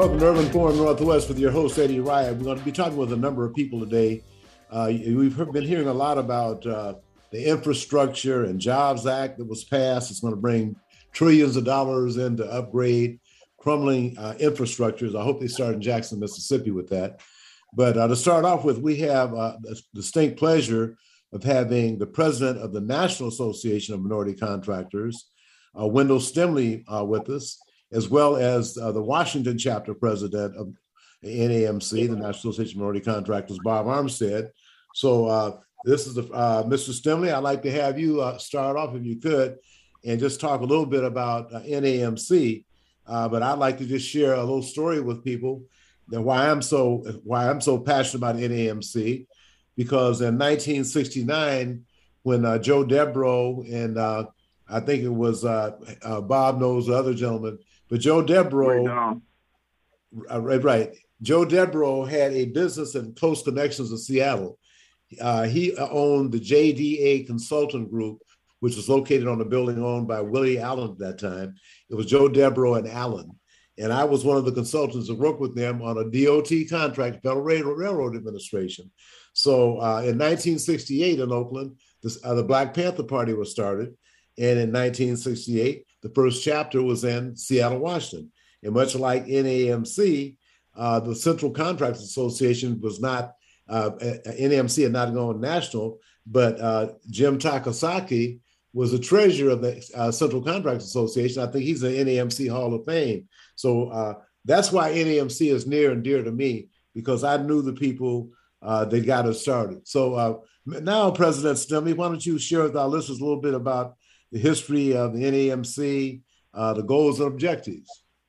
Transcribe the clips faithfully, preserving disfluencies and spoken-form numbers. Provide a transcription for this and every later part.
Welcome to Urban Forum Northwest with your host, Eddie Ryan. We're going to be talking with a number of people today. Uh, we've been hearing a lot about uh, the Infrastructure and Jobs Act that was passed. It's going to bring trillions of dollars in to upgrade crumbling uh, infrastructures. I hope they start in Jackson, Mississippi with that. But uh, to start off with, we have uh, the distinct pleasure of having the president of the National Association of Minority Contractors, uh, Wendell Stemley, uh, with us, as well as uh, the Washington chapter president of the N A M C, the National Association of Minority Contractors, Bob Armstead. So uh, this is the, uh, Mister Stemley. I'd like to have you uh, start off, if you could, and just talk a little bit about uh, N A M C. Uh, but I'd like to just share a little story with people that why I'm so why I'm so passionate about N A M C, because in nineteen sixty-nine, when uh, Joe Debro and uh, I think it was uh, uh, Bob knows the other gentleman, but Joe Debro, uh, right, right, Joe Debro had a business and close connections in Seattle. Uh, he owned the J D A Consultant Group, which was located on a building owned by Willie Allen at that time. It was Joe Debro and Allen. And I was one of the consultants that worked with them on a D O T contract, Federal Railroad Administration. So uh, in nineteen sixty-eight in Oakland, this, uh, the Black Panther Party was started. And in nineteen sixty-eight, the first chapter was in Seattle, Washington. And much like N A M C, uh, the Central Contractors Association was not, uh, N A M C had not gone national, but uh, Jim Takasaki was the treasurer of the uh, Central Contractors Association. I think he's in the N A M C Hall of Fame. So uh, that's why N A M C is near and dear to me, because I knew the people uh, that got us started. So uh, now, President Stemley, why don't you share with our listeners a little bit about the history of the N A M C, uh, the goals and objectives?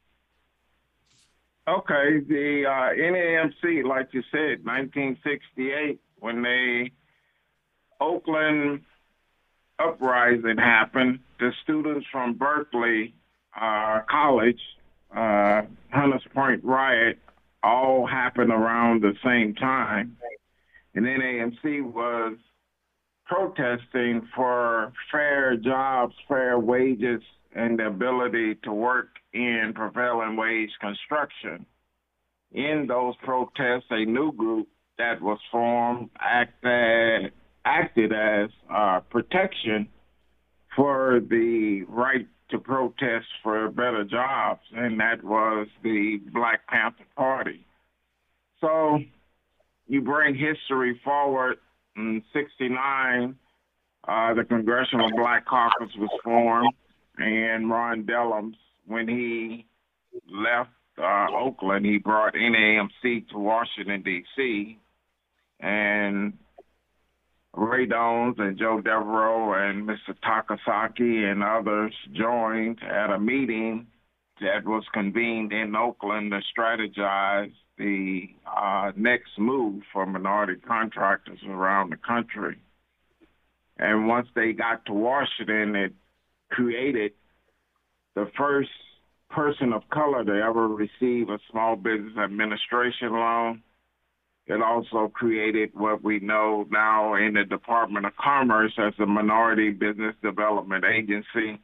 Okay, the uh, N A M C, like you said, nineteen sixty-eight, when the Oakland uprising happened, the students from Berkeley uh, College, uh, Hunters Point riot, all happened around the same time. And N A M C was protesting for fair jobs, fair wages, and the ability to work in prevailing wage construction. In those protests, a new group that was formed acted, acted as uh, protection for the right to protest for better jobs, and that was the Black Panther Party. So you bring history forward. In sixty-nine, uh, the Congressional Black Caucus was formed, and Ron Dellums, when he left uh, Oakland, he brought N A M C to Washington, D C, and Ray Dones and Joe Devereaux and Mister Takasaki and others joined at a meeting that was convened in Oakland to strategize the uh, next move for minority contractors around the country. And once they got to Washington, it created the first person of color to ever receive a small business administration loan. It also created what we know now in the Department of Commerce as the Minority Business Development Agency,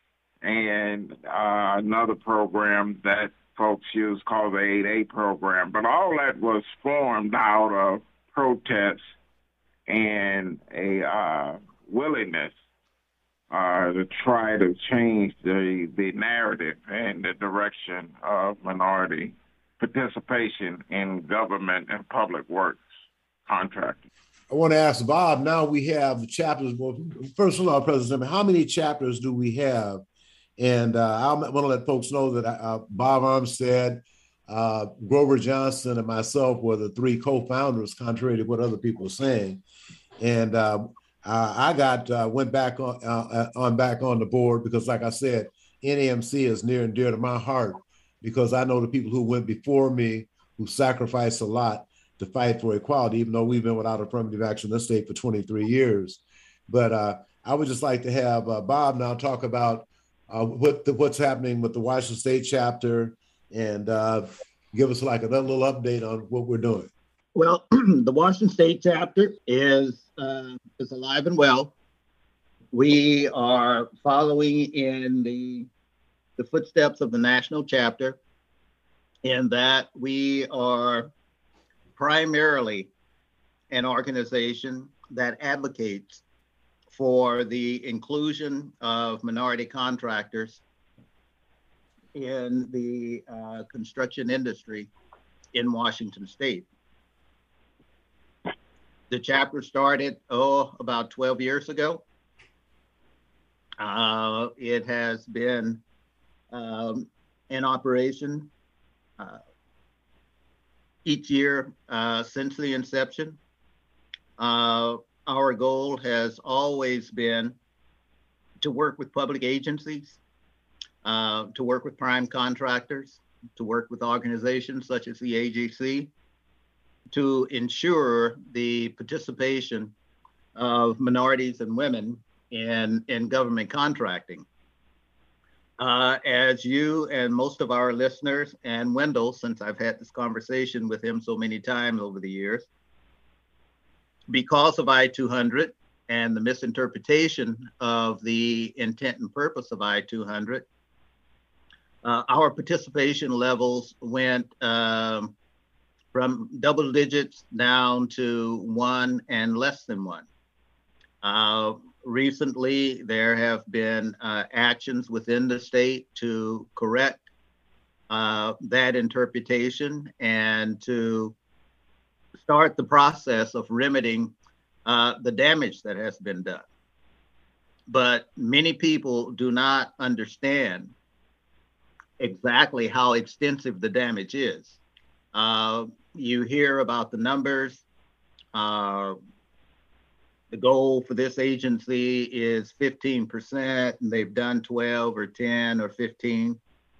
and uh, another program that folks use called the eight A program. But all that was formed out of protests and a uh, willingness uh, to try to change the, the narrative and the direction of minority participation in government and public works contracting. I want to ask Bob, now we have the chapters. Well, first of all, President, how many chapters do we have? And uh, I want to let folks know that uh, Bob Armstead, uh, Grover Johnson, and myself were the three co-founders, contrary to what other people are saying. And uh, I got uh, went back on, uh, on back on the board because, like I said, N A M C is near and dear to my heart, because I know the people who went before me who sacrificed a lot to fight for equality, even though we've been without affirmative action in this state for twenty-three years. But uh, I would just like to have uh, Bob now talk about uh, what the, what's happening with the Washington State chapter, and uh, give us like another little update on what we're doing. Well, the Washington State chapter is uh, is alive and well. We are following in the the footsteps of the national chapter. in that we are primarily an organization that advocates for the inclusion of minority contractors in the uh, construction industry in Washington State. The chapter started, oh, about twelve years ago. Uh, it has been um, in operation uh, each year uh, since the inception. Uh, our goal has always been to work with public agencies, uh, to work with prime contractors, to work with organizations such as the A G C, to ensure the participation of minorities and women in, in government contracting. Uh, as you and most of our listeners, and Wendell, since I've had this conversation with him so many times over the years, because of I two hundred and the misinterpretation of the intent and purpose of I two hundred, uh, our participation levels went um, from double digits down to one and less than one. Uh, recently, there have been uh, actions within the state to correct uh, that interpretation and to start the process of remedying uh, the damage that has been done. But many people do not understand exactly how extensive the damage is. Uh, you hear about the numbers. Uh, the goal for this agency is fifteen percent, and they've done twelve or ten or fifteen.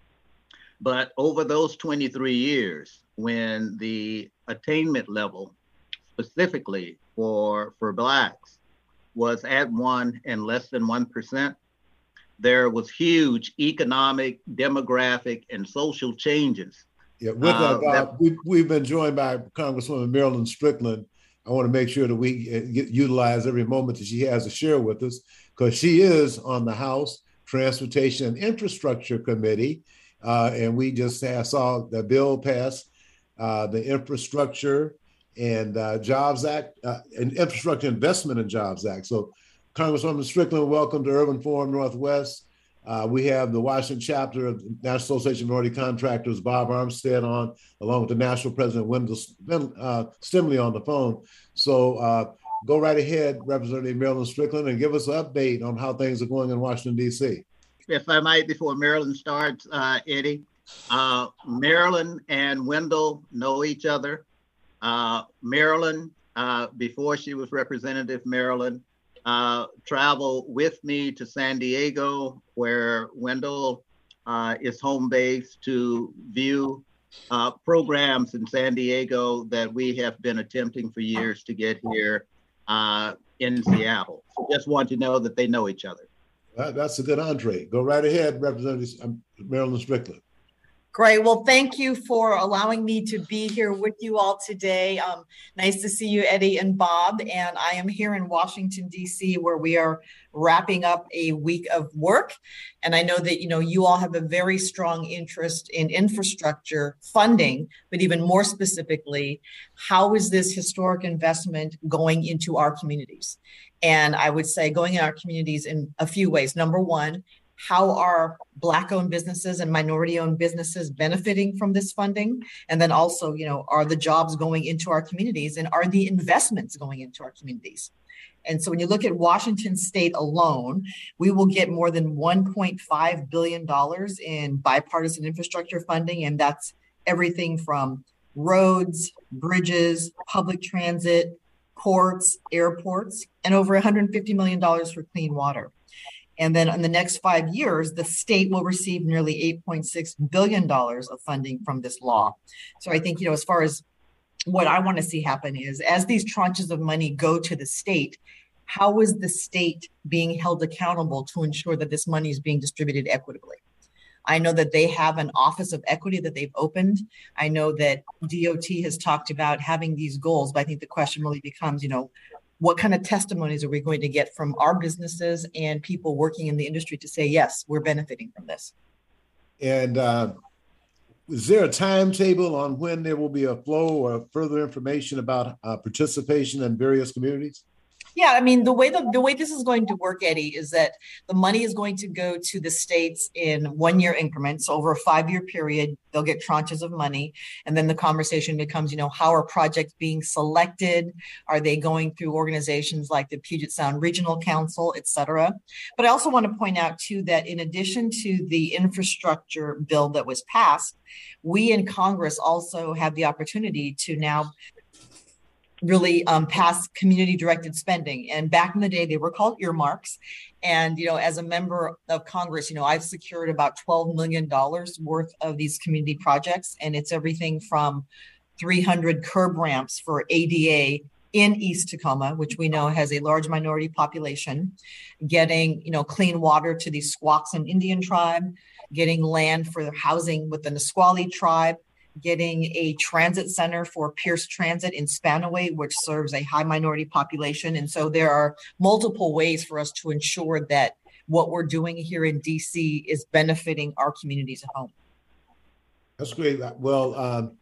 But over those twenty-three years, when the attainment level specifically for, for Blacks was at one and less than one percent, there was huge economic, demographic, and social changes. Yeah, with that, uh, that we, we've been joined by Congresswoman Marilyn Strickland. I want to make sure that we get, utilize every moment that she has to share with us, because she is on the House Transportation and Infrastructure Committee. Uh, and we just uh, saw the bill pass, uh, the Infrastructure and uh, Jobs Act, uh, and Infrastructure Investment and Jobs Act. So Congresswoman Strickland, welcome to Urban Forum Northwest. Uh, we have the Washington chapter of the National Association of Minority Contractors, Bob Armstead, on, along with the National President, Wendell uh, Stimley, on the phone. So uh, go right ahead, Representative Marilyn Strickland, and give us an update on how things are going in Washington, D C. If I might, before Marilyn starts, uh, Eddie, uh, Marilyn and Wendell know each other. Uh, Marilyn, uh, before she was Representative Marilyn, uh, traveled with me to San Diego, where Wendell uh, is home base, to view uh, programs in San Diego that we have been attempting for years to get here uh, in Seattle. So just want to know that they know each other. That, that's a good entree. Go right ahead, Representative um, Marilyn Strickland. Great. Well, thank you for allowing me to be here with you all today. Um, nice to see you, Eddie and Bob. And I am here in Washington, D C, where we are wrapping up a week of work. And I know that, you know, you all have a very strong interest in infrastructure funding, but even more specifically, how is this historic investment going into our communities? And I would say going in our communities in a few ways. Number one, how are Black-owned businesses and minority-owned businesses benefiting from this funding? And then also, you know, are the jobs going into our communities, and are the investments going into our communities? And so when you look at Washington State alone, we will get more than one point five billion dollars in bipartisan infrastructure funding. And that's everything from roads, bridges, public transit, ports, airports, and over one hundred fifty million dollars for clean water. And then in the next five years, the state will receive nearly eight point six billion dollars of funding from this law. So I think, you know, as far as what I want to see happen is, as these tranches of money go to the state, how is the state being held accountable to ensure that this money is being distributed equitably? I know that they have an Office of Equity that they've opened. I know that D O T has talked about having these goals, but I think the question really becomes, you know, what kind of testimonies are we going to get from our businesses and people working in the industry to say, yes, we're benefiting from this? And uh, is there a timetable on when there will be a flow or further information about uh, participation in various communities? Yeah, I mean, the way the, the way this is going to work, Eddie, is that the money is going to go to the states in one-year increments over a five-year period. They'll get tranches of money. And then the conversation becomes, you know, how are projects being selected? Are they going through organizations like the Puget Sound Regional Council, et cetera? But I also want to point out, too, that in addition to the infrastructure bill that was passed, we in Congress also have the opportunity to now really um, pass community directed spending. And back in the day, they were called earmarks. And, you know, as a member of Congress, you know, I've secured about twelve million dollars worth of these community projects. And it's everything from three hundred curb ramps for A D A in East Tacoma, which we know has a large minority population, getting, you know, clean water to the Squaxin Indian tribe, getting land for housing with the Nisqually tribe, getting a transit center for Pierce Transit in Spanaway, which serves a high minority population. And so there are multiple ways for us to ensure that what we're doing here in D C is benefiting our communities at home. That's great. Well, um,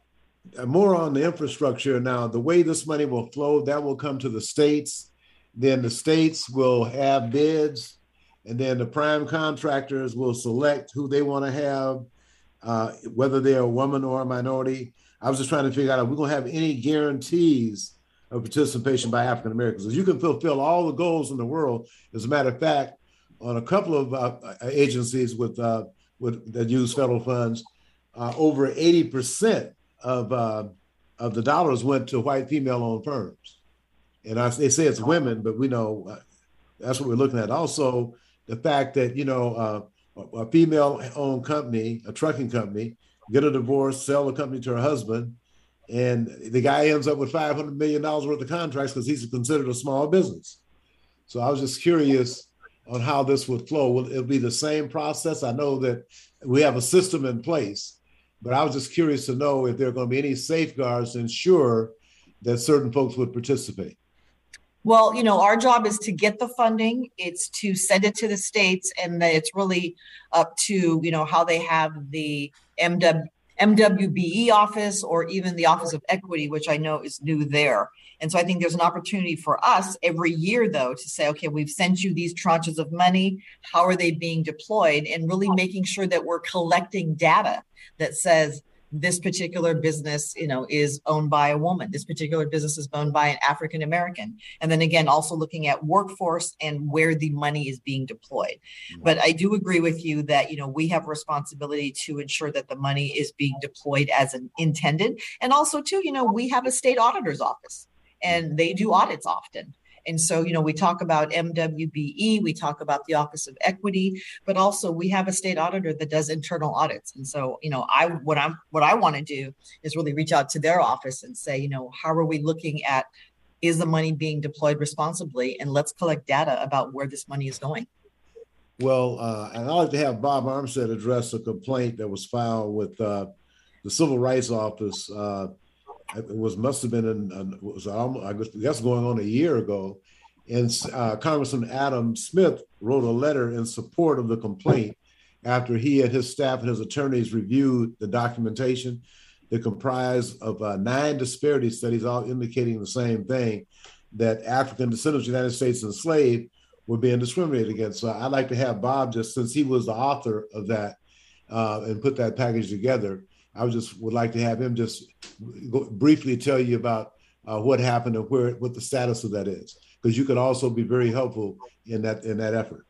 more on the infrastructure now. The way this money will flow, that will come to the states. Then the states will have bids, and then the prime contractors will select who they want to have, uh, whether they're a woman or a minority. I was just trying to figure out if we're going to have any guarantees of participation by African Americans. Because you can fulfill all the goals in the world. As a matter of fact, on a couple of uh, agencies with, uh, with that use federal funds, uh, over eighty percent of uh, of the dollars went to white female-owned firms. And I, they say it's women, but we know uh, that's what we're looking at. Also, the fact that, you know, uh, a female-owned company, a trucking company, get a divorce, sell the company to her husband, and the guy ends up with five hundred million dollars worth of contracts because he's considered a small business. So I was just curious on how this would flow. Will it be the same process? I know that we have a system in place, but I was just curious to know if there are going to be any safeguards to ensure that certain folks would participate. Well, you know, our job is to get the funding. It's to send it to the states, and that it's really up to, you know, how they have the M W B E office or even the Office of Equity, which I know is new there. And so I think there's an opportunity for us every year, though, to say, okay, we've sent you these tranches of money. How are they being deployed? And really making sure that we're collecting data that says this particular business, you know, is owned by a woman. This particular business is owned by an African American. And then again, also looking at workforce and where the money is being deployed. But I do agree with you that, you know, we have responsibility to ensure that the money is being deployed as an intended. And also too, you know, we have a state auditor's office and they do audits often. And so, you know, we talk about M W B E, we talk about the Office of Equity, but also we have a state auditor that does internal audits. And so, you know, I what I'm what I want to do is really reach out to their office and say, you know, how are we looking at, is the money being deployed responsibly? And let's collect data about where this money is going. Well, uh, and I'd like to have Bob Armstead address a complaint that was filed with uh, the Civil Rights Office. Uh, It was must have been in, it was almost, I guess going on a year ago, and uh, Congressman Adam Smith wrote a letter in support of the complaint after he and his staff and his attorneys reviewed the documentation that comprised of uh, nine disparity studies, all indicating the same thing, that African descendants of the United States enslaved were being discriminated against. So I'd like to have Bob, just since he was the author of that uh, and put that package together, I would just would like to have him just go, briefly tell you about uh, what happened and where what the status of that is, because you could also be very helpful in that in that effort.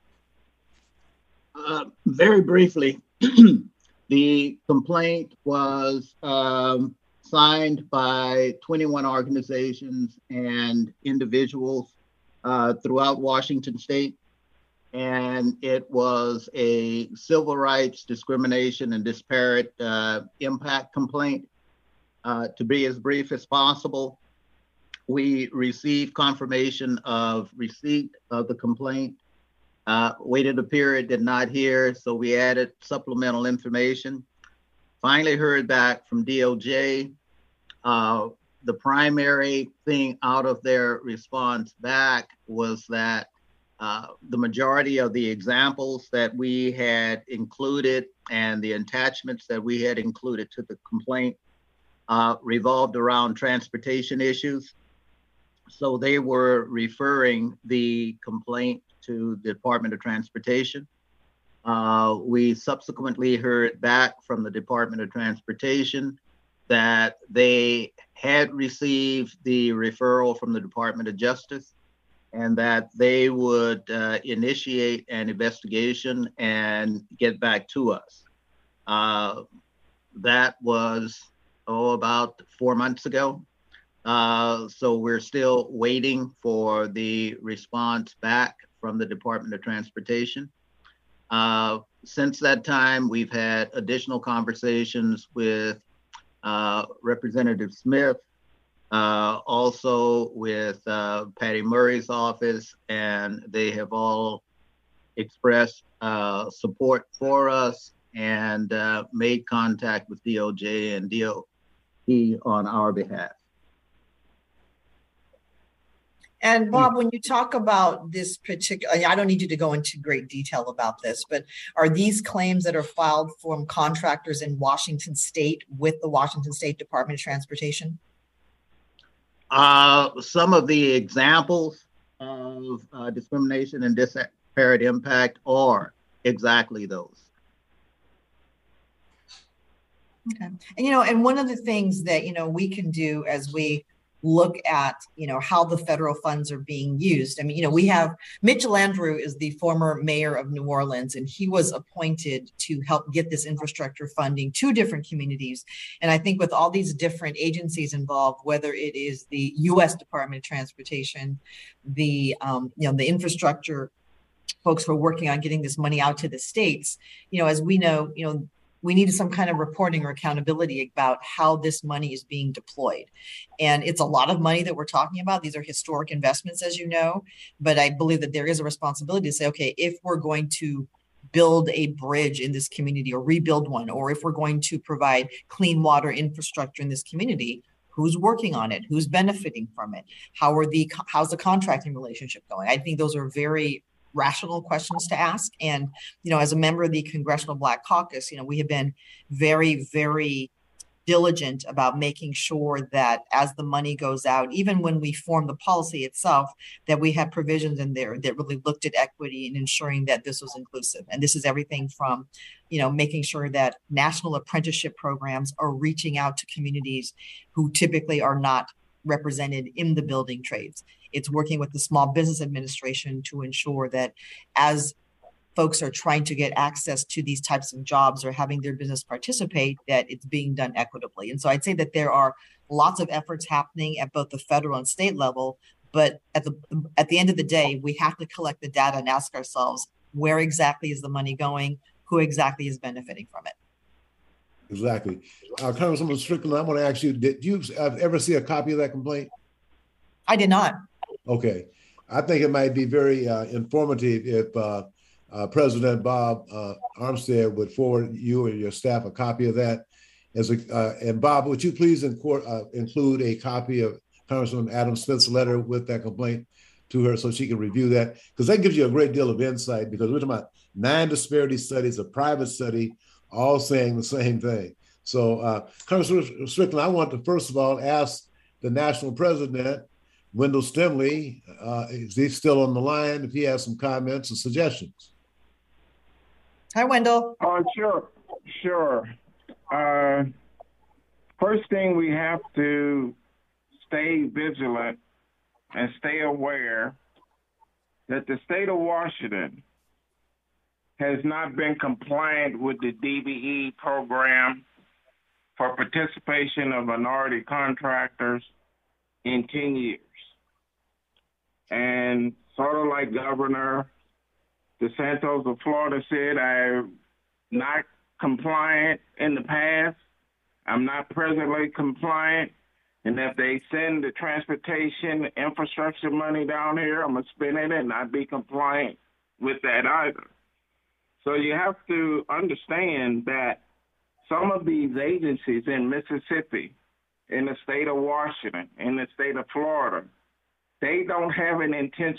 Uh, very briefly, the complaint was um, signed by twenty-one organizations and individuals uh, throughout Washington State. And it was a civil rights discrimination and disparate uh, impact complaint. Uh, to be as brief as possible, we received confirmation of receipt of the complaint, uh, waited a period, did not hear, so we added supplemental information. Finally heard back from D O J. Uh, the primary thing out of their response back was that Uh, the majority of the examples that we had included and the attachments that we had included to the complaint uh, revolved around transportation issues. So they were referring the complaint to the Department of Transportation. Uh, we subsequently heard back from the Department of Transportation that they had received the referral from the Department of Justice and that they would uh, initiate an investigation and get back to us. Uh, that was, oh, about four months ago. Uh, so we're still waiting for the response back from the Department of Transportation. Uh, since that time, we've had additional conversations with uh, Representative Smith, uh, also with uh, Patty Murray's office, and they have all expressed uh, support for us and uh, made contact with D O J and D O T on our behalf. And Bob, when you talk about this particular, I don't need you to go into great detail about this, but are these claims that are filed from contractors in Washington State with the Washington State Department of Transportation? Uh, some of the examples of uh, discrimination and disparate impact are exactly those. Okay. And, you know, and one of the things that, you know, we can do as we look at, you know, how the federal funds are being used. I mean, you know, we have Mitchell Andrew is the former mayor of New Orleans, and he was appointed to help get this infrastructure funding to different communities. And I think with all these different agencies involved, whether it is the U S Department of Transportation, the, um, you know, the infrastructure folks who are working on getting this money out to the states, you know, as we know, you know, we need some kind of reporting or accountability about how this money is being deployed. And it's a lot of money that we're talking about. These are historic investments, as you know, but I believe that there is a responsibility to say, okay, if we're going to build a bridge in this community or rebuild one, or if we're going to provide clean water infrastructure in this community, who's working on it? Who's benefiting from it? How are the, how's the contracting relationship going? I think those are very rational questions to ask. And, you know, as a member of the Congressional Black Caucus, you know, we have been very, very diligent about making sure that as the money goes out, even when we form the policy itself, that we have provisions in there that really looked at equity and ensuring that this was inclusive. And this is everything from, you know, making sure that national apprenticeship programs are reaching out to communities who typically are not represented in the building trades. It's working with the Small Business Administration to ensure that as folks are trying to get access to these types of jobs or having their business participate, that it's being done equitably. And so I'd say that there are lots of efforts happening at both the federal and state level, but at the at the end of the day, we have to collect the data and ask ourselves, where exactly is the money going? Who exactly is benefiting from it? Exactly. Uh, Congresswoman Strickland, I want to ask you, did you ever see a copy of that complaint? I did not. Okay. I think it might be very uh, informative if uh, uh, President Bob uh, Armstead would forward you and your staff a copy of that. As a, uh, and Bob, would you please inc- uh, include a copy of Congressman Adam Smith's letter with that complaint to her so she can review that? Because that gives you a great deal of insight, because we're talking about nine disparity studies, a private study, all saying the same thing. So uh, Congressman Strickland, I want to first of all ask the national president, Wendell Stimley, uh, is he still on the line, if he has some comments and suggestions? Hi, Wendell. Oh, sure, sure. Uh, first thing, we have to stay vigilant and stay aware that the state of Washington has not been compliant with the D B E program for participation of minority contractors in ten years. And sort of like Governor DeSantis of Florida said, I'm not compliant in the past. I'm not presently compliant. And if they send the transportation infrastructure money down here, I'm going to spend it and not be compliant with that either. So you have to understand that some of these agencies in Mississippi, in the state of Washington, in the state of Florida, they don't have an intention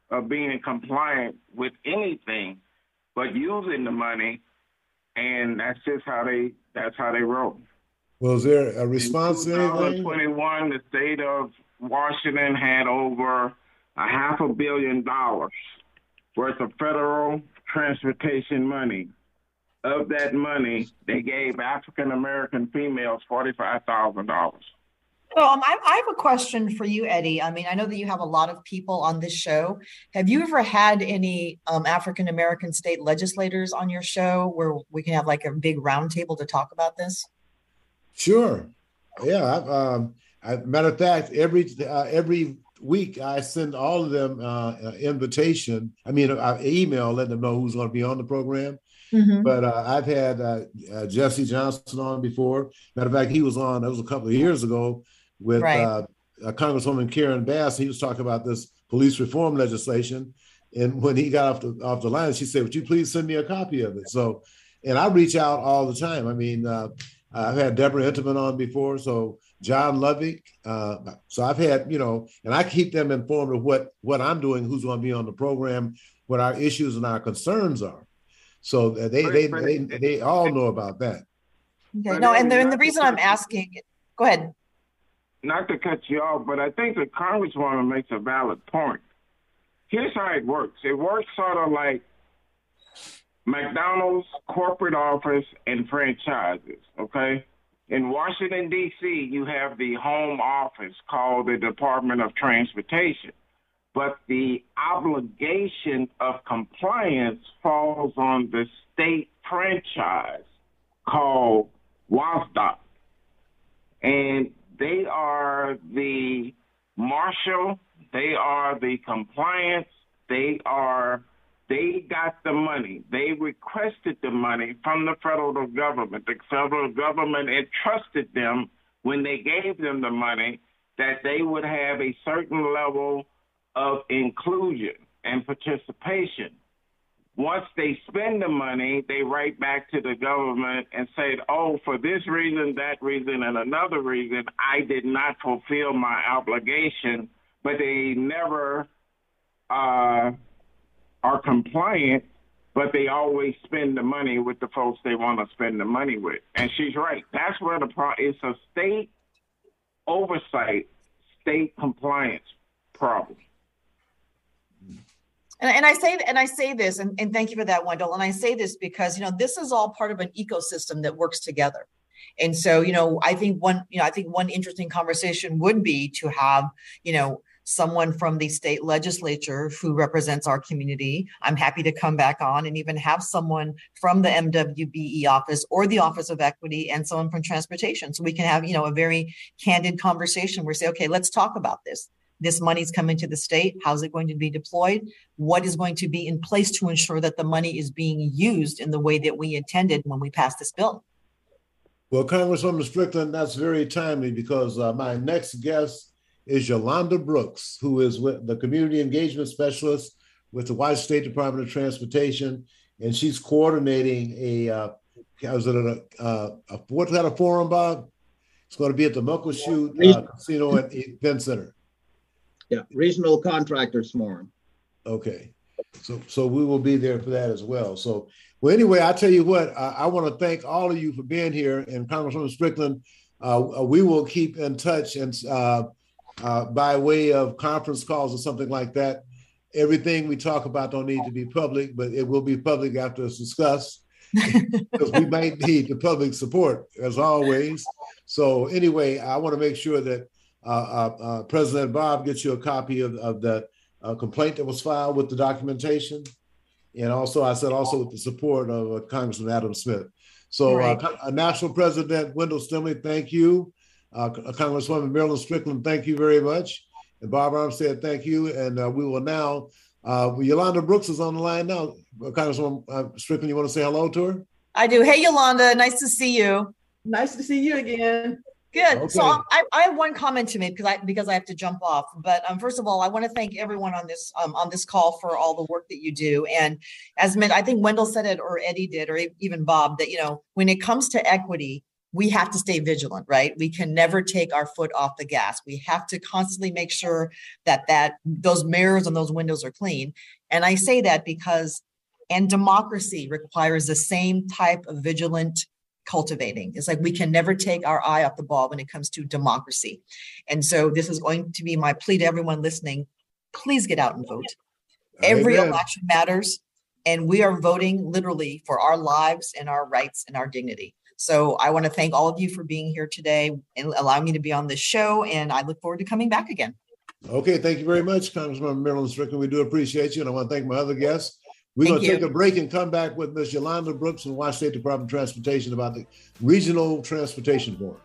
of being compliant with anything but using the money, and that's just how they that's how they roll. Was there a response to In anything? twenty twenty-one, the state of Washington had over a half a billion dollars worth of federal transportation money. Of that money, they gave African American females forty-five thousand dollars. So um, I, I have a question for you, Eddie. I mean, I know that you have a lot of people on this show. Have you ever had any um, African American state legislators on your show where we can have like a big roundtable to talk about this? Sure. Yeah. I've, um, I, matter of fact, every uh, every week I send all of them uh, an invitation. I mean, an email letting them know who's going to be on the program. Mm-hmm. But uh, I've had uh, uh, Jesse Johnson on before. Matter of fact, he was on, that was a couple of years ago with right. uh, uh, Congresswoman Karen Bass. He was talking about this police reform legislation. And when he got off the, off the line, she said, would you please send me a copy of it? So, and I reach out all the time. I mean, uh, I've had Deborah Intiman on before, so John Lovick. Uh, so I've had, you know, and I keep them informed of what, what I'm doing, who's going to be on the program, what our issues and our concerns are. So they they they, they all know about that. Okay. No, and the, and the reason I'm asking, go ahead. Not to cut you off, but I think the Congresswoman makes a valid point. Here's how it works. It works sort of like McDonald's corporate office and franchises, okay? In Washington, D C, you have the home office called the Department of Transportation. But the obligation of compliance falls on the state franchise called WASDOT. And they are the marshal, they are the compliance, they are, they got the money. They requested the money from the federal government. The federal government entrusted them when they gave them the money that they would have a certain level of inclusion and participation. Once they spend the money, they write back to the government and say, oh, for this reason, that reason, and another reason, I did not fulfill my obligation, but they never uh, are compliant, but they always spend the money with the folks they want to spend the money with. And she's right. That's where the pro- it's a state oversight, state compliance problem. And, and I say and I say this, and, and thank you for that, Wendell. And I say this because, you know, this is all part of an ecosystem that works together. And so, you know, I think one, you know, I think one interesting conversation would be to have, you know, someone from the state legislature who represents our community. I'm happy to come back on and even have someone from the M W B E office or the Office of Equity and someone from transportation. So we can have, you know, a very candid conversation where we say, okay, let's talk about this. This money's coming to the state. How's it going to be deployed? What is going to be in place to ensure that the money is being used in the way that we intended when we passed this bill? Well, Congresswoman Strickland, that's very timely because uh, my next guest is Yolanda Brooks, who is with the Community Engagement Specialist with the Washington State Department of Transportation, and she's coordinating a, uh, was it a, a, a what kind of forum, Bob? It's going to be at the Muckleshoot uh, Casino and Event Center. Yeah, Regional Contractors Forum. Okay, so so we will be there for that as well. So, well, anyway, I tell you what, I, I want to thank all of you for being here, and Congresswoman Strickland, uh, we will keep in touch, and uh, uh, by way of conference calls or something like that. Everything we talk about don't need to be public, but it will be public after it's discussed, because we might need the public support as always. So anyway, I want to make sure that Uh, uh, uh, President Bob gets you a copy of, of the uh, complaint that was filed with the documentation. And also, I said also with the support of uh, Congressman Adam Smith. So right. uh, National President Wendell Stimley, thank you. Uh, Congresswoman Marilyn Strickland, thank you very much. And Bob Armstead, thank you. And uh, we will now, uh, Yolanda Brooks is on the line now. Congresswoman uh, Strickland, you want to say hello to her? I do. Hey, Yolanda, nice to see you. Nice to see you again. Good. Okay. So I, I have one comment to make because I because I have to jump off. But um, first of all, I want to thank everyone on this um, on this call for all the work that you do. And as I think Wendell said it, or Eddie did, or even Bob, that you know when it comes to equity, we have to stay vigilant, right? We can never take our foot off the gas. We have to constantly make sure that that those mirrors and those windows are clean. And I say that because, and democracy requires the same type of vigilant cultivating. It's like we can never take our eye off the ball when it comes to democracy. And so this is going to be my plea to everyone listening. Please get out and vote. Every Amen. election matters, and we are voting literally for our lives and our rights and our dignity. So I want to thank all of you for being here today and allowing me to be on this show, and I look forward to coming back again. Okay, thank you very much, Congressman Marilyn Strickland. We do appreciate you, and I want to thank my other guests. We're Thank going to you. take a break and come back with Miz Yolanda Brooks from the Washington State Department of Transportation about the Regional Transportation Board.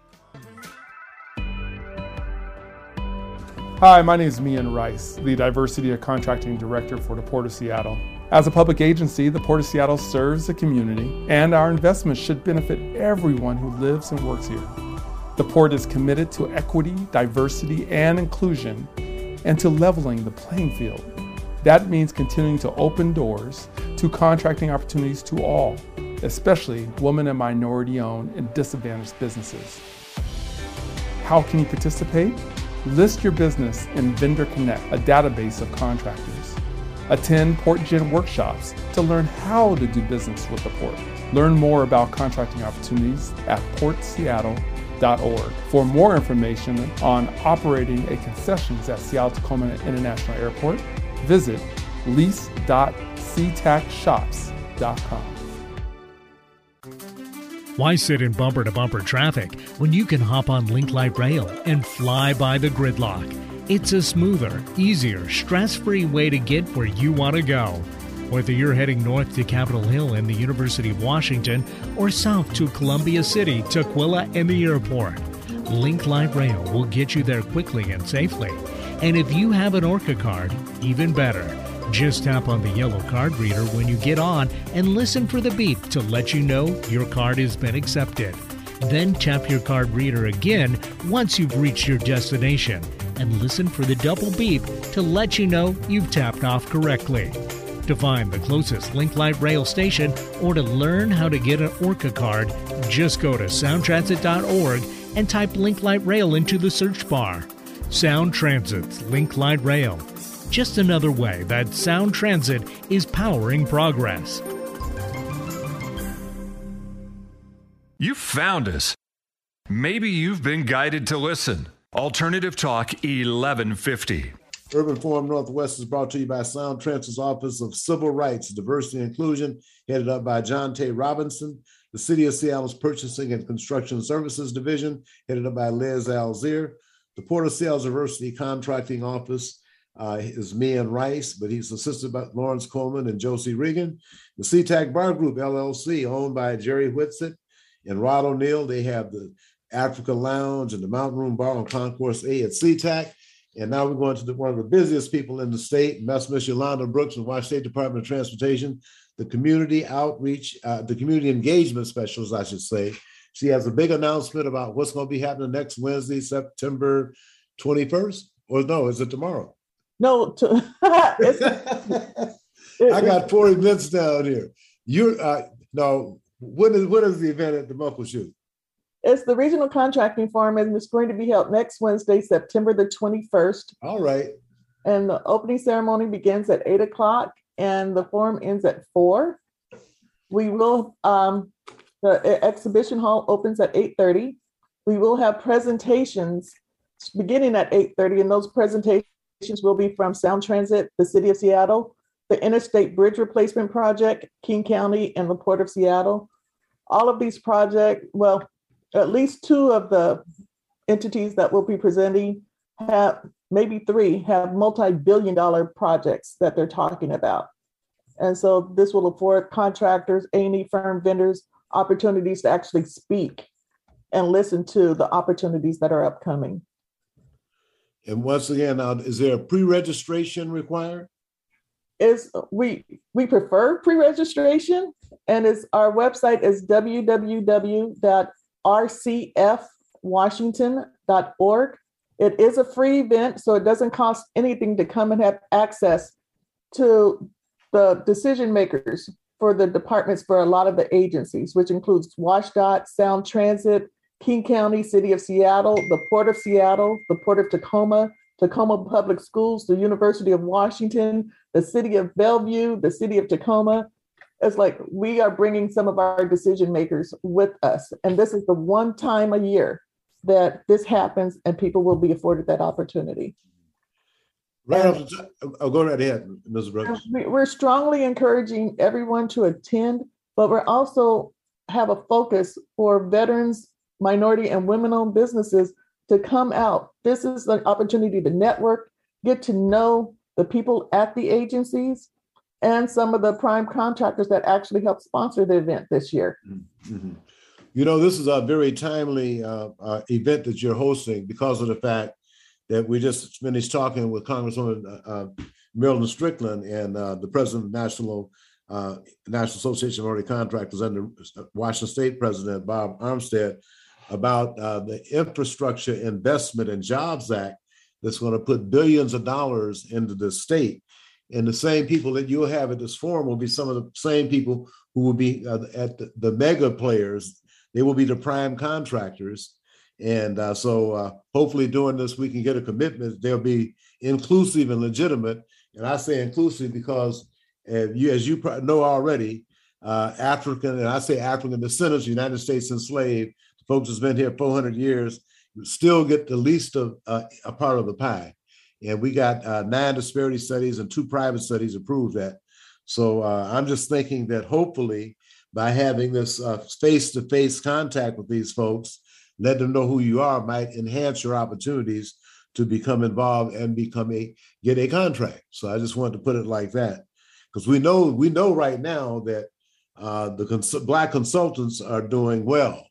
Hi, my name is Mian Rice, the Diversity and Contracting Director for the Port of Seattle. As a public agency, the Port of Seattle serves the community, and our investments should benefit everyone who lives and works here. The Port is committed to equity, diversity, and inclusion, and to leveling the playing field. That means continuing to open doors to contracting opportunities to all, especially women and minority-owned and disadvantaged businesses. How can you participate? List your business in Vendor Connect, a database of contractors. Attend PortGen workshops to learn how to do business with the Port. Learn more about contracting opportunities at port seattle dot org. For more information on operating a concessions at Seattle-Tacoma International Airport, visit lease dot c tac shops dot com. Why sit in bumper-to-bumper traffic when you can hop on Link Light Rail and fly by the gridlock? It's a smoother, easier, stress-free way to get where you want to go. Whether you're heading north to Capitol Hill and the University of Washington or south to Columbia City, Tukwila, and the airport, Link Light Rail will get you there quickly and safely. And if you have an ORCA card, even better. Just tap on the yellow card reader when you get on and listen for the beep to let you know your card has been accepted. Then tap your card reader again once you've reached your destination and listen for the double beep to let you know you've tapped off correctly. To find the closest Link Light Rail station or to learn how to get an ORCA card, just go to sound transit dot org and type Link Light Rail into the search bar. Sound Transit's Link Light Rail. Just another way that Sound Transit is powering progress. You found us. Maybe you've been guided to listen. Alternative Talk eleven fifty. Urban Forum Northwest is brought to you by Sound Transit's Office of Civil Rights, Diversity, and Inclusion, headed up by John Tay Robinson. The City of Seattle's Purchasing and Construction Services Division, headed up by Liz Alzier. The Port of Seattle's Diversity Contracting Office uh, is Mian Rice, but he's assisted by Lawrence Coleman and Josie Regan. The C TAC Bar Group, L L C, owned by Jerry Whitsitt and Rod O'Neill. They have the Africa Lounge and the Mountain Room Bar on Concourse A at C TAC. And now we're going to the, one of the busiest people in the state, and that's Miss Yolanda Brooks from Washington State Department of Transportation, the community outreach, uh, the community engagement specialist, I should say. She has a big announcement about what's going to be happening next Wednesday, September twenty-first. Or no, is it tomorrow? No, to, I got four events down here. You're uh, no. What is what is the event at the Muckleshoot? it's the Regional Contracting Forum, and it's going to be held next Wednesday, September the twenty-first. All right. And the opening ceremony begins at eight o'clock, and the forum ends at four. We will, um, the exhibition hall opens at eight thirty. We will have presentations beginning at eight thirty, and those presentations will be from Sound Transit, the City of Seattle, the Interstate Bridge Replacement Project, King County, and the Port of Seattle. All of these projects, well, at least two of the entities that will be presenting have, maybe three, have multi-billion dollar projects that they're talking about. And so this will afford contractors, A and E firm vendors, opportunities to actually speak and listen to the opportunities that are upcoming. And once again, now, is there a pre-registration required? Is we we prefer pre-registration, and is our website is w w w dot r c f washington dot org. It is a free event, so it doesn't cost anything to come and have access to the decision makers for the departments for a lot of the agencies, which includes WashDOT, Sound Transit, King County, City of Seattle, the Port of Seattle, the Port of Tacoma, Tacoma Public Schools, the University of Washington, the City of Bellevue, the City of Tacoma. It's like we are bringing some of our decision makers with us. And this is the one time a year that this happens and people will be afforded that opportunity. Right off the top, I'll go right ahead, Miz Brooks. We're strongly encouraging everyone to attend, but we're also have a focus for veterans, minority and women-owned businesses to come out. This is an opportunity to network, get to know the people at the agencies and some of the prime contractors that actually help sponsor the event this year. Mm-hmm. You know, this is a very timely uh, uh, event that you're hosting because of the fact that we just finished talking with Congresswoman uh, uh, Marilyn Strickland and uh, the president of National uh, National Association of Minority Contractors and the Washington State President Bob Armstead about uh, the Infrastructure Investment and Jobs Act that's going to put billions of dollars into the state. And the same people that you'll have at this forum will be some of the same people who will be uh, at the, the mega players. They will be the prime contractors. And uh, so uh, hopefully doing this, we can get a commitment. They'll be inclusive and legitimate. And I say inclusive because uh, you, as you know already, uh, African, and I say African descendants, United States enslaved, folks who's been here four hundred years, still get the least of uh, a part of the pie. And we got uh, nine disparity studies and two private studies to prove that. So uh, I'm just thinking that hopefully by having this uh, face-to-face contact with these folks, let them know who you are, might enhance your opportunities to become involved and become a get a contract. So I just wanted to put it like that, because we know we know right now that uh, the cons- Black consultants are doing well,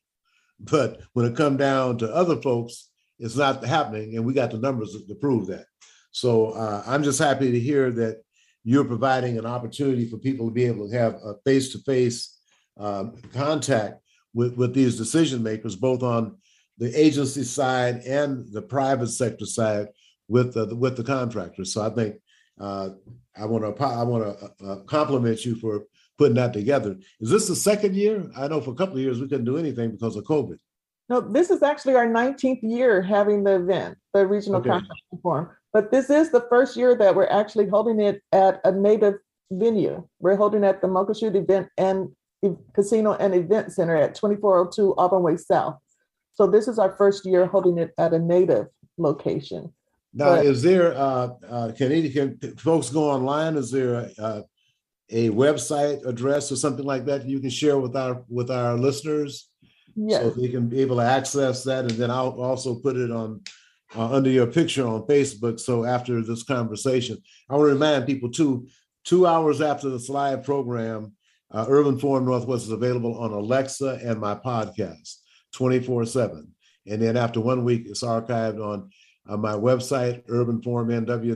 but when it comes down to other folks, it's not happening, and we got the numbers to prove that. So uh, I'm just happy to hear that you're providing an opportunity for people to be able to have a face-to-face um, contact with, with these decision makers, both on the agency side and the private sector side with the, with the contractors. So I think uh, I want to I want to uh, compliment you for putting that together. Is this the second year? I know for a couple of years we couldn't do anything because of COVID. No, this is actually our nineteenth year having the event, the Regional Okay. Contracting Forum. But this is the first year that we're actually holding it at a native venue. We're holding at the Muckleshoot Event and Casino and Event Center at twenty-four oh two Auburn Way South. So this is our first year holding it at a native location. Now, But- is there, uh, uh, can, any, can folks go online? Is there a, uh, a website address or something like that you can share with our with our listeners? Yes. So they can be able to access that, and then I'll also put it on uh, under your picture on Facebook. So after this conversation, I want to remind people too, two hours after this live program, uh, Urban Forum Northwest is available on Alexa and my podcast twenty-four seven. And then after one week, it's archived on uh, my website, urban forum n w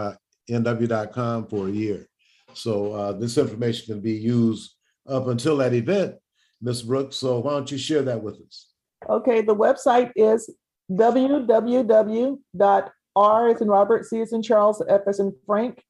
dot com for a year. So uh, this information can be used up until that event, Miz Brooks. So why don't you share that with us? Okay, the website is w w w dot r as in Robert, C as in Charles, F as in Frank,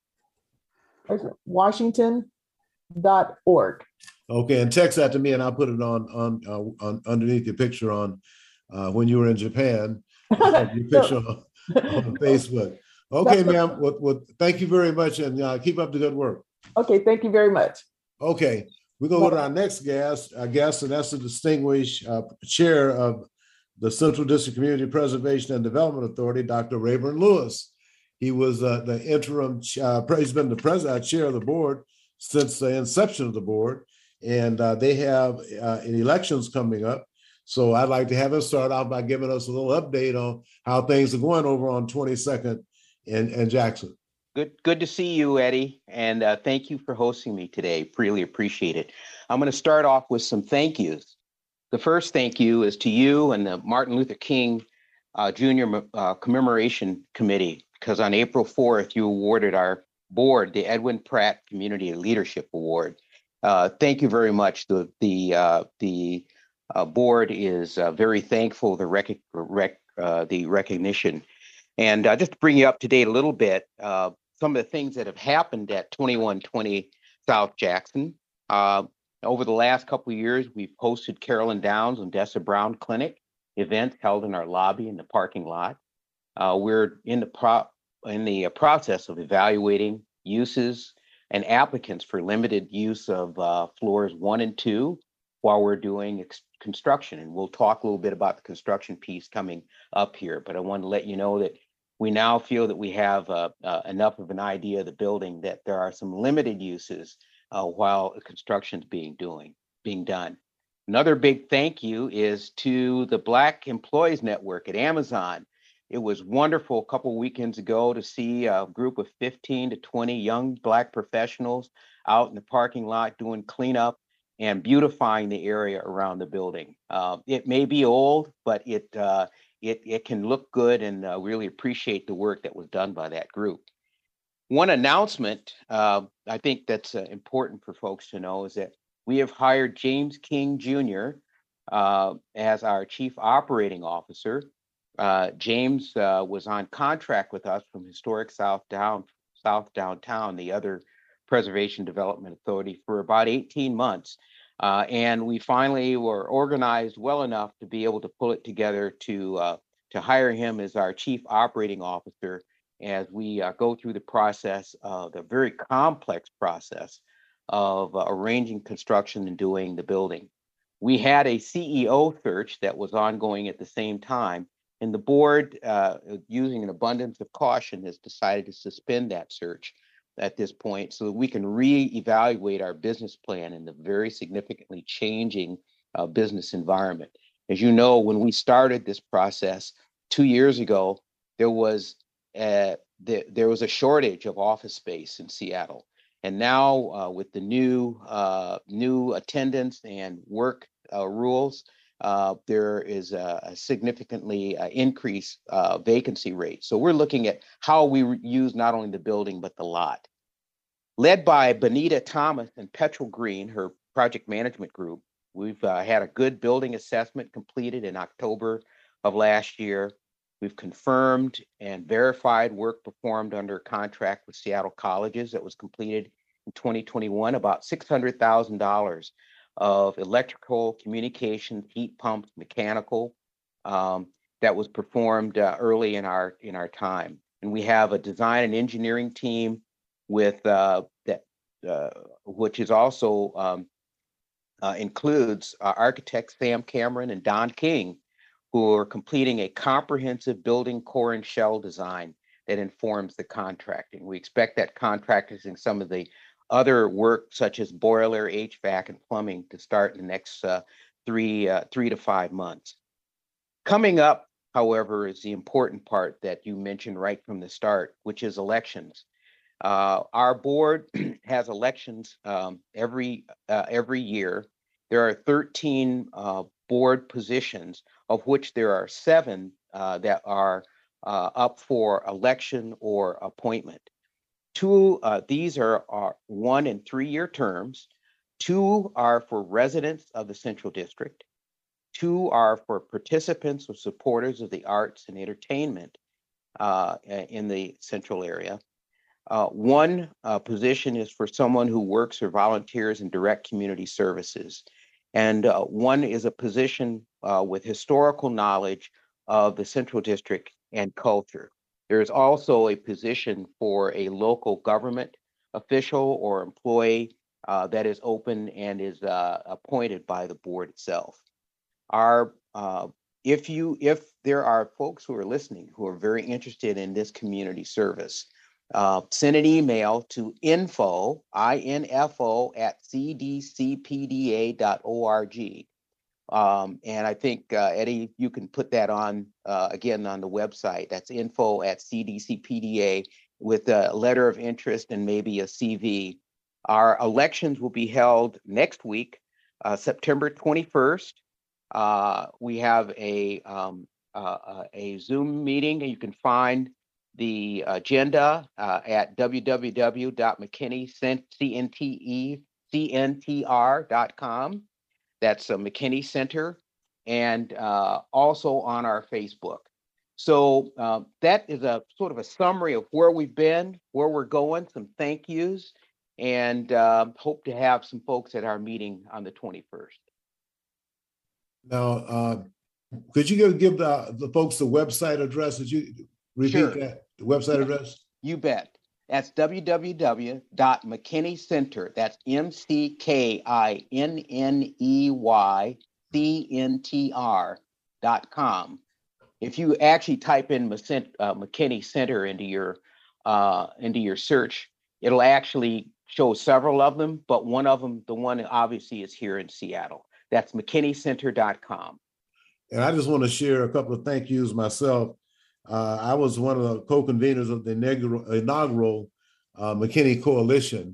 Washington dot org. Okay, and text that to me, and I'll put it on on, uh, on underneath your picture on uh, when you were in Japan. Your picture on, on Facebook. Okay, ma'am. Well, well, thank you very much, and uh, keep up the good work. Okay, thank you very much. Okay, we're gonna go to our next guest, our guest, and that's the distinguished uh, chair of the Central District Community Preservation and Development Authority, Doctor Rayburn Lewis. He was uh, the interim, uh, he's been the president, chair of the board since the inception of the board, and uh, they have uh, an elections coming up. So I'd like to have him start off by giving us a little update on how things are going over on twenty-second in, in Jackson. Good, good to see you, Eddie, and uh, thank you for hosting me today. Really appreciate it. I'm going to start off with some thank yous. The first thank you is to you and the Martin Luther King uh, Junior uh, Commemoration Committee, because on April fourth, you awarded our board the Edwin Pratt Community Leadership Award. Uh, thank you very much. The the uh, the uh, board is uh, very thankful for the rec- rec- uh, the recognition. And uh, just to bring you up to date a little bit, uh, some of the things that have happened at twenty-one twenty South Jackson. Uh, over the last couple of years, we've hosted Carolyn Downs and Dessa Brown Clinic events held in our lobby in the parking lot. Uh, we're in the pro in the process of evaluating uses and applicants for limited use of uh, floors one and two while we're doing ex- construction. And we'll talk a little bit about the construction piece coming up here, but I want to let you know that we now feel that we have uh, uh, enough of an idea of the building that there are some limited uses uh, while construction is being doing being done. Another big thank you is to the Black Employees Network at Amazon. It was wonderful a couple weekends ago to see a group of fifteen to twenty young Black professionals out in the parking lot doing cleanup and beautifying the area around the building. Uh, it may be old, but it, uh, it, it can look good, and uh, really appreciate the work that was done by that group. One announcement uh, I think that's uh, important for folks to know is that we have hired James King Junior uh, as our Chief Operating Officer. Uh, James uh, was on contract with us from Historic South Down, South Downtown, the other Preservation Development Authority, for about eighteen months. Uh, and we finally were organized well enough to be able to pull it together to, uh, to hire him as our Chief Operating Officer as we uh, go through the process, uh, the very complex process of uh, arranging construction and doing the building. We had a C E O search that was ongoing at the same time, and the board, uh, using an abundance of caution, has decided to suspend that search at this point so that we can reevaluate our business plan in the very significantly changing uh, business environment. As you know, when we started this process two years ago, there was uh, the, there was a shortage of office space in Seattle. And now uh, with the new uh, new attendance and work uh, rules, uh, there is a, a significantly uh, increased uh, vacancy rate. So we're looking at how we re- use not only the building, but the lot. Led by Benita Thomas and Petrel Green, her project management group, we've uh, had a good building assessment completed in October of last year. We've confirmed and verified work performed under contract with Seattle Colleges that was completed in twenty twenty-one, about six hundred thousand dollars of electrical, communications, heat pumps, mechanical, um, that was performed uh, early in our in our time. And we have a design and engineering team with uh, that, uh, which is also um, uh, includes uh, architects Sam Cameron and Don King, who are completing a comprehensive building core and shell design that informs the contracting. We expect that contractors and some of the other work, such as boiler, H V A C, and plumbing, to start in the next uh, three, uh, three to five months. Coming up, however, is the important part that you mentioned right from the start, which is elections. Uh, our board has elections um, every uh, every year. There are thirteen uh, board positions, of which there are seven uh, that are uh, up for election or appointment. Two, uh, these are, are one and three-year terms. Two are for residents of the Central District. Two are for participants or supporters of the arts and entertainment uh, in the Central area. Uh, one uh, position is for someone who works or volunteers in direct community services. And uh, one is a position uh, with historical knowledge of the Central District and culture. There is also a position for a local government official or employee uh, that is open and is uh, appointed by the board itself. Our, uh, if you, if there are folks who are listening who are very interested in this community service, uh, send an email to info, I N F O, at c d c p d a dot org. Um, and I think, uh, Eddie, you can put that on, uh, again, on the website. That's info at c d c p d a with a letter of interest and maybe a C V. Our elections will be held next week, uh, September twenty-first. Uh, we have a, um, uh, a Zoom meeting, and you can find the agenda uh, at w w w dot mckinney center dot com. That's a McKinney Center, and uh, also on our Facebook. So uh, that is a sort of a summary of where we've been, where we're going, some thank yous. and uh, hope to have some folks at our meeting on the twenty-first. Now, uh, could you give, give the, the folks the website address? Did you repeat Sure. that? The website address? You bet. That's w w w dot mckinney center. That's M C K I N N E Y C N T R dot com. If you actually type in uh, McKinney Center into your uh, into your search, it'll actually show several of them, but one of them, the one obviously is here in Seattle. That's mckinney center dot com. And I just want to share a couple of thank yous myself. Uh, I was one of the co-conveners of the inaugural, inaugural uh, McKinney Coalition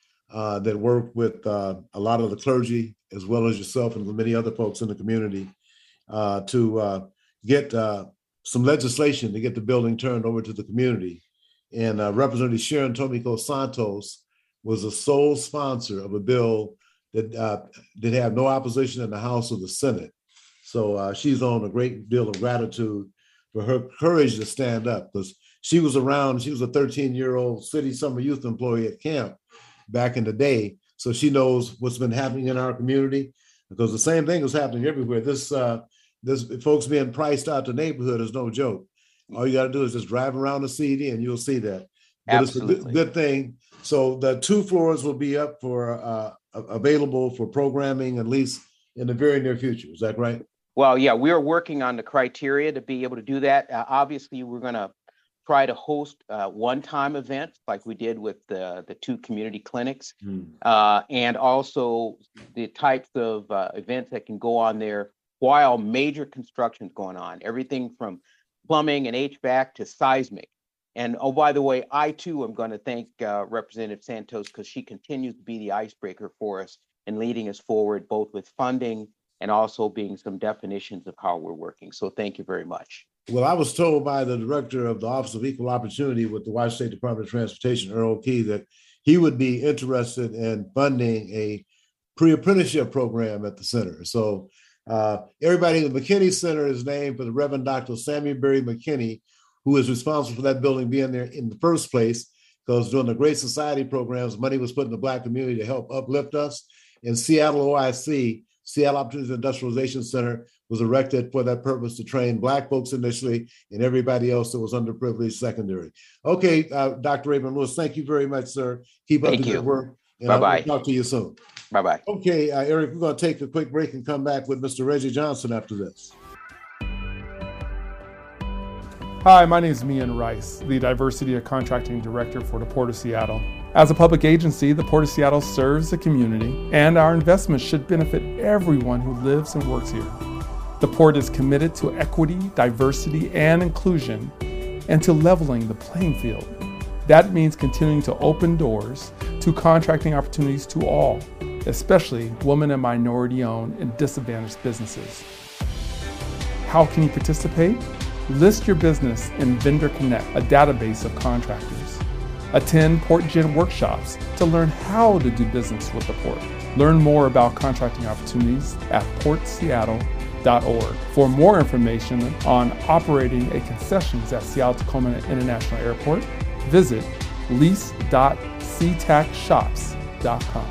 uh, that worked with uh, a lot of the clergy, as well as yourself and many other folks in the community, uh, to uh, get uh, some legislation to get the building turned over to the community. And uh, Representative Sharon Tomiko Santos was the sole sponsor of a bill that uh, did have no opposition in the House or the Senate. So uh, she's on a great deal of gratitude for her courage to stand up, because she was around, she was a thirteen-year-old city summer youth employee at camp back in the day. So she knows what's been happening in our community, because the same thing is happening everywhere. This, uh, this folks being priced out the neighborhood is no joke. All you got to do is just drive around the city and you'll see that. But Absolutely. It's a good, good thing. So the two floors will be up for uh, available for programming, at least in the very near future. Is that right? Well, yeah, we are working on the criteria to be able to do that. Uh, obviously, we're going to try to host uh, one-time events like we did with the, the two community clinics, mm. uh, and also the types of uh, events that can go on there while major construction is going on, everything from plumbing and H V A C to seismic. And oh, by the way, I too am going to thank uh, Representative Santos, because she continues to be the icebreaker for us and leading us forward, both with funding and also being some definitions of how we're working. So thank you very much. Well, I was told by the director of the Office of Equal Opportunity with the Washington State Department of Transportation, Earl Key, that he would be interested in funding a pre-apprenticeship program at the center. So uh, everybody, the McKinney Center is named for the Reverend Doctor Samuel Berry McKinney, who is responsible for that building being there in the first place, because during the Great Society programs, money was put in the Black community to help uplift us. In Seattle O I C, Seattle Opportunity Industrialization Center, was erected for that purpose, to train Black folks initially and everybody else that was underprivileged secondary. Okay, uh, Doctor Raymond Lewis, thank you very much, sir. Keep up thank the you. good work. And Bye-bye. I'll talk to you soon. Bye-bye. Okay, uh, Eric, we're going to take a quick break and come back with Mister Reggie Johnson after this. Hi, my name is Mian Rice, the Diversity and Contracting Director for the Port of Seattle. As a public agency, the Port of Seattle serves the community, and our investments should benefit everyone who lives and works here. The Port is committed to equity, diversity, and inclusion, and to leveling the playing field. That means continuing to open doors to contracting opportunities to all, especially women and minority-owned and disadvantaged businesses. How can you participate? List your business in Vendor Connect, a database of contractors. Attend PortGen workshops to learn how to do business with the Port. Learn more about contracting opportunities at port seattle dot org. For more information on operating a concessions at Seattle-Tacoma International Airport, visit lease dot c tac shops dot com.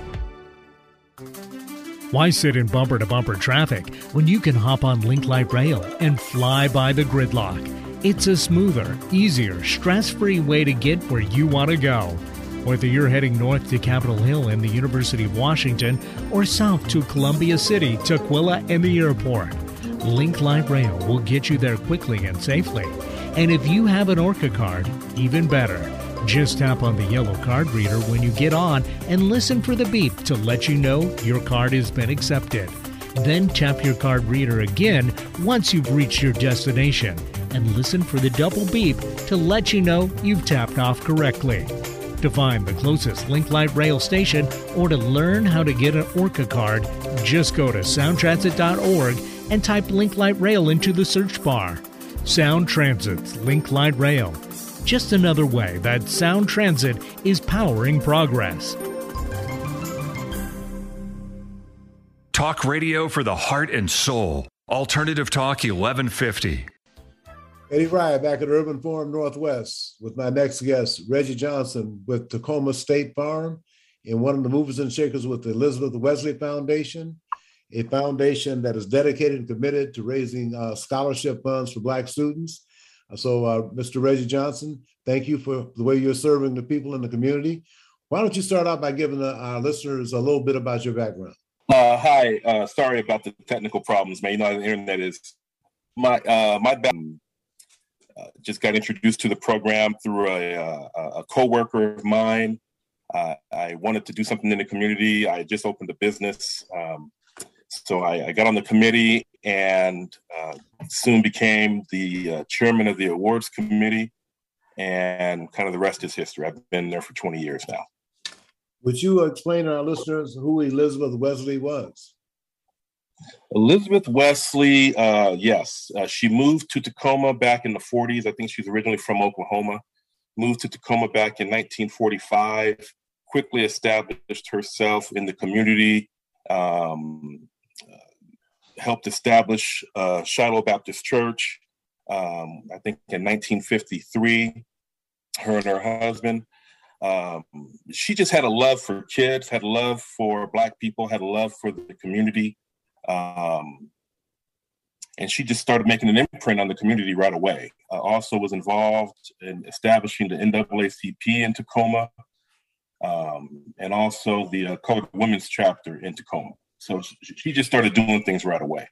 Why sit in bumper-to-bumper traffic when you can hop on Link Light Rail and fly by the gridlock? It's a smoother, easier, stress-free way to get where you want to go. Whether you're heading north to Capitol Hill and the University of Washington, or south to Columbia City, Tukwila, and the airport, Link Light Rail will get you there quickly and safely. And if you have an ORCA card, even better. Just tap on the yellow card reader when you get on and listen for the beep to let you know your card has been accepted. Then tap your card reader again once you've reached your destination and listen for the double beep to let you know you've tapped off correctly. To find the closest Link Light Rail station or to learn how to get an ORCA card, just go to sound transit dot org and type Link Light Rail into the search bar. Sound Transit's Link Light Rail. Just another way that Sound Transit is powering progress. Talk radio for the heart and soul. Alternative Talk eleven fifty. Eddie Ryan back at Urban Forum Northwest with my next guest, Reggie Johnson with Tacoma State Farm, and one of the movers and shakers with the Elizabeth Wesley Foundation, a foundation that is dedicated and committed to raising uh, scholarship funds for Black students. So, uh, Mister Reggie Johnson, thank you for the way you're serving the people in the community. Why don't you start out by giving the, our listeners a little bit about your background? Uh, hi, uh, sorry about the technical problems, man. You know how the internet is. My uh, my background. Uh, just got introduced to the program through a, a, a co-worker of mine. Uh, I wanted to do something in the community. I just opened a business. Um, so I, I got on the committee and uh, soon became the uh, chairman of the awards committee, and kind of the rest is history. I've been there for twenty years now. Would you explain to our listeners who Elizabeth Wesley was? Elizabeth Wesley, uh, yes, uh, she moved to Tacoma back in the forties. I think she was originally from Oklahoma. Moved to Tacoma back in nineteen forty-five. Quickly established herself in the community. Um, uh, helped establish uh, Shiloh Baptist Church. Um, I think in nineteen fifty-three. Her and her husband. Um, she just had a love for kids, had a love for Black people, had a love for the community. Um, and she just started making an imprint on the community right away. Uh, also was involved in establishing the N double A C P in Tacoma, um, and also the uh, Colored Women's Chapter in Tacoma. So she, she just started doing things right away.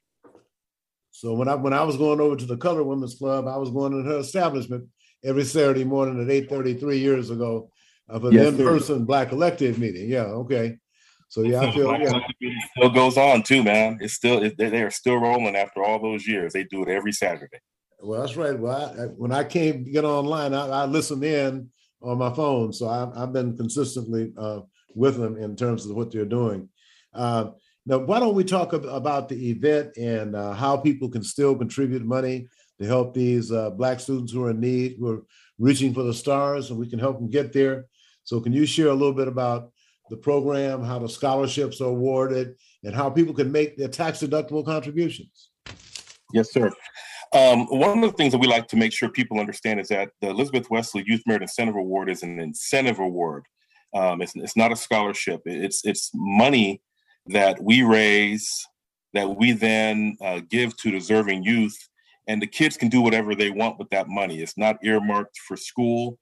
So when I when I was going over to the Colored Women's Club, I was going to her establishment every Saturday morning at eight thirty three years ago uh, for the yes, in-person sir. Black elective meeting. Yeah, okay. So yeah, I feel yeah. It still goes on too, man. It's still it, they are still rolling after all those years. They do it every Saturday. Well, that's right. Well, I, when I came to get online, I, I listened in on my phone, so I, I've been consistently uh, with them in terms of what they're doing. Uh, now, why don't we talk about the event and uh, how people can still contribute money to help these uh, Black students who are in need, who are reaching for the stars, and we can help them get there. So, can you share a little bit about the program, how the scholarships are awarded, and how people can make their tax-deductible contributions? Yes, sir. Um, one of the things that we like to make sure people understand is that the Elizabeth Wesley Youth Merit Incentive Award is an incentive award. Um, it's, it's not a scholarship. It's, it's money that we raise, that we then uh, give to deserving youth, and the kids can do whatever they want with that money. It's not earmarked for school.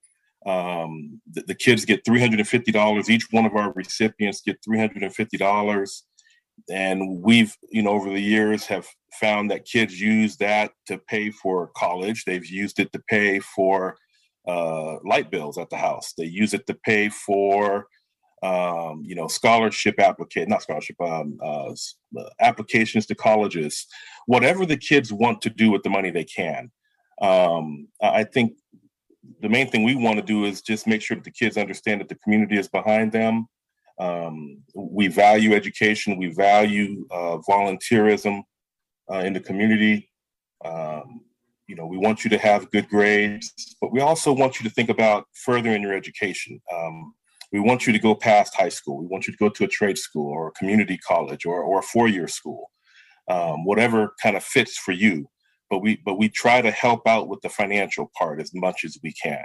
Um, the, the kids get three hundred fifty dollars. Each one of our recipients get three hundred fifty dollars. And we've, you know, over the years have found that kids use that to pay for college. They've used it to pay for uh, light bills at the house. They use it to pay for, um, you know, scholarship application, not scholarship, um, uh, applications to colleges. Whatever the kids want to do with the money, they can. Um, I think the main thing we want to do is just make sure that the kids understand that the community is behind them. Um, we value education. We value uh, volunteerism uh, in the community. Um, you know, we want you to have good grades, but we also want you to think about furthering your education. Um, we want you to go past high school. We want you to go to a trade school or a community college or, or a four-year school, um, whatever kind of fits for you. But we but we try to help out with the financial part as much as we can.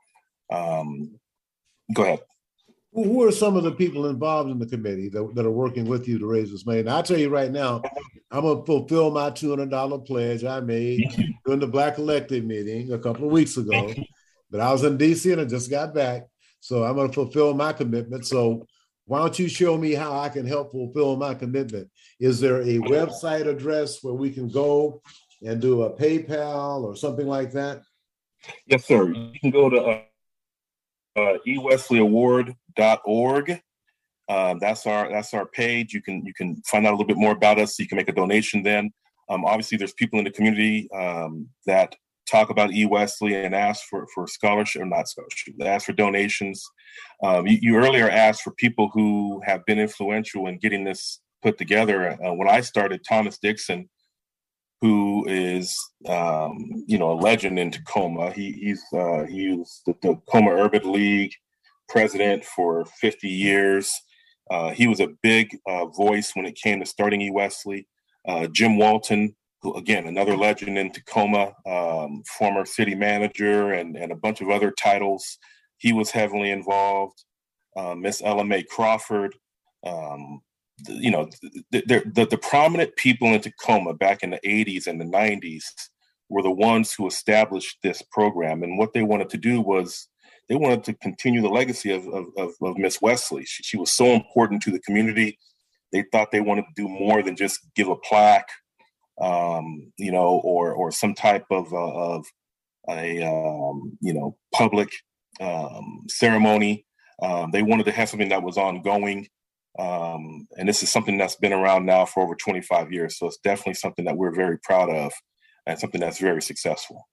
Um, go ahead. Who are some of the people involved in the committee that, that are working with you to raise this money? And I'll tell you right now, I'm going to fulfill my two hundred dollars pledge I made during the Black Elective meeting a couple of weeks ago. But I was in D C and I just got back. So I'm going to fulfill my commitment. So why don't you show me how I can help fulfill my commitment? Is there a website address where we can go and do a PayPal or something like that? Yes, sir. You can go to uh, uh, e wesley award dot org. Uh, that's our that's our page. You can you can find out a little bit more about us. So you can make a donation then. Um, obviously, there's people in the community um, that talk about eWesley and ask for, for scholarship, or not scholarship, they ask for donations. Um, you, you earlier asked for people who have been influential in getting this put together. Uh, when I started, Thomas Dixon, who is, um, you know, a legend in Tacoma. He, he's uh, he was the, the Tacoma Urban League president for fifty years. Uh, he was a big uh, voice when it came to starting eWesley. Uh, Jim Walton, again, another legend in Tacoma, um, former city manager and, and a bunch of other titles. He was heavily involved. Uh, Miss Ella Mae Crawford, um, the, you know, the, the, the, the prominent people in Tacoma back in the eighties and the nineties were the ones who established this program. And what they wanted to do was they wanted to continue the legacy of, of, of, of Miss Wesley. She, she was so important to the community. They thought they wanted to do more than just give a plaque, um, you know, or or some type of uh, of a um, you know public um, ceremony. Um, they wanted to have something that was ongoing, um, and this is something that's been around now for over twenty-five years. So it's definitely something that we're very proud of, and something that's very successful.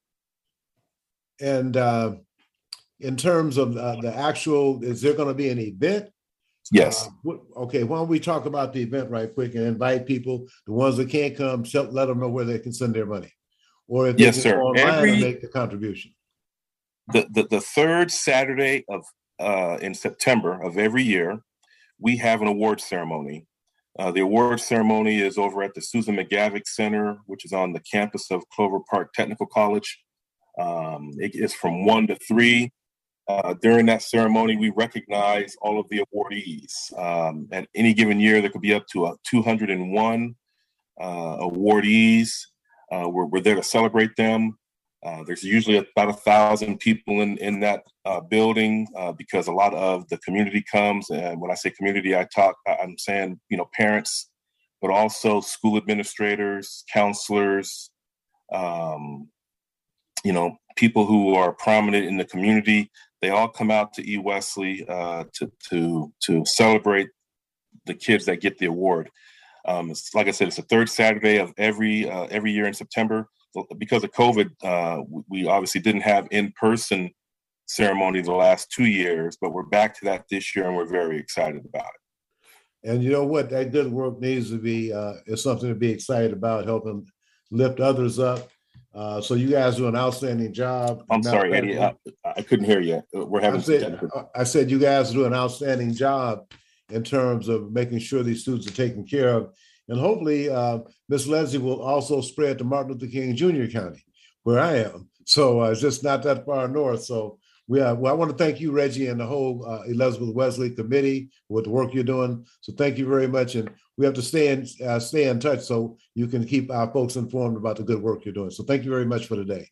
And uh, in terms of uh, the actual, is there going to be an event? Yes. Uh, okay, why don't we talk about the event right quick and invite people, the ones that can't come, let them know where they can send their money. Or if they yes, can sir. go online Every, and make the contribution. The, the, the third Saturday of uh, in September of every year, we have an award ceremony. Uh, the award ceremony is over at the Susan McGavick Center, which is on the campus of Clover Park Technical College. Um, it is from one to three. Uh, during that ceremony, we recognize all of the awardees. Um, at any given year, there could be up to uh, two hundred one uh, awardees. Uh, we're, we're there to celebrate them. Uh, there's usually about a thousand people in, in that uh, building uh, because a lot of the community comes. And when I say community, I talk, I'm saying, you know, parents, but also school administrators, counselors, um, you know, people who are prominent in the community. They all come out to E. Wesley uh, to to to celebrate the kids that get the award. Um, it's, like I said, it's the third Saturday of every uh, every year in September. Because of COVID, uh, we obviously didn't have in-person ceremony the last two years, but we're back to that this year, and we're very excited about it. And you know what? That good work needs to be uh, is something to be excited about, helping lift others up. Uh, so you guys do an outstanding job. I'm sorry, Eddie. I, I couldn't hear you. We're having I said, some technical. I said you guys do an outstanding job in terms of making sure these students are taken care of. And hopefully, uh, Miz Leslie will also spread to Martin Luther King Junior County, where I am. So uh, it's just not that far north. So we are, well, I want to thank you, Reggie, and the whole uh, Elizabeth Wesley committee with the work you're doing. So thank you very much. And we have to stay in, uh, stay in touch so you can keep our folks informed about the good work you're doing. So thank you very much for today.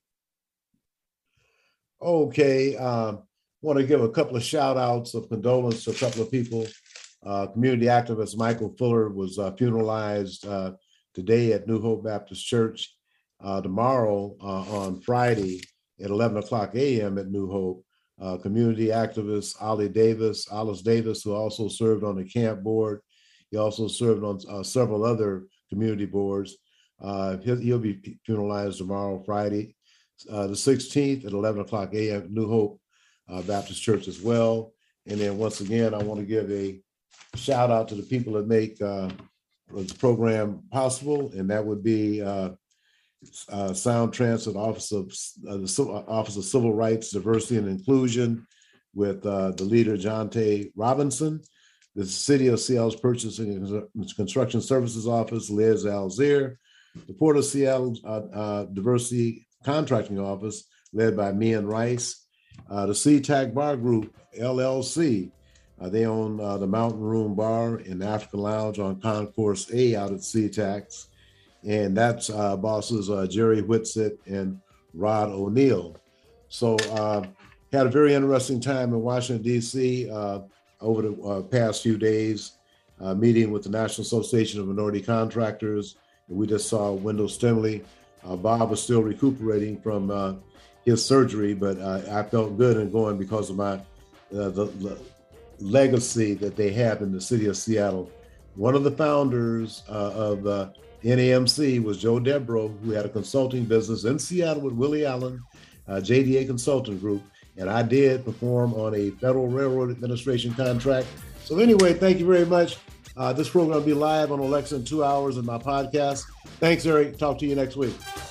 Okay, um, I want to give a couple of shout outs of condolence to a couple of people. Uh, community activist Michael Fuller was uh, funeralized uh, today at New Hope Baptist Church. Uh, tomorrow uh, on Friday at eleven o'clock a.m. at New Hope, uh, community activist Ollie Davis, Alice Davis, who also served on the camp board. He also served on uh, several other community boards. Uh, he'll, he'll be funeralized tomorrow, Friday, uh, the sixteenth at eleven o'clock a.m. at New Hope uh, Baptist Church as well. And then once again, I want to give a shout out to the people that make uh, the program possible, and that would be uh, uh, Sound Transit Office of uh, the Office of Civil Rights, Diversity and Inclusion, with uh, the leader John Tay Robinson. The City of Seattle's Purchasing and Construction Services Office, Liz Alzier. The Port of Seattle uh, uh, Diversity Contracting Office, led by Mian Rice. Uh, the SeaTac Bar Group, L L C. Uh, they own uh, the Mountain Room Bar and the African Lounge on Concourse A out at SeaTac. And that's uh, bosses uh, Jerry Whitsitt and Rod O'Neill. So uh, had a very interesting time in Washington, D C uh, over the uh, past few days, uh, meeting with the National Association of Minority Contractors. And we just saw Wendell Stimley. Uh, Bob was still recuperating from uh, his surgery, but uh, I felt good in going because of my uh, the, the legacy that they have in the city of Seattle. One of the founders uh, of uh, N A M C was Joe Debro, who had a consulting business in Seattle with Willie Allen, uh, J D A Consulting Group, and I did perform on a Federal Railroad Administration contract. So anyway, thank you very much. Uh, this program will be live on Alexa in two hours in my podcast. Thanks, Eric. Talk to you next week.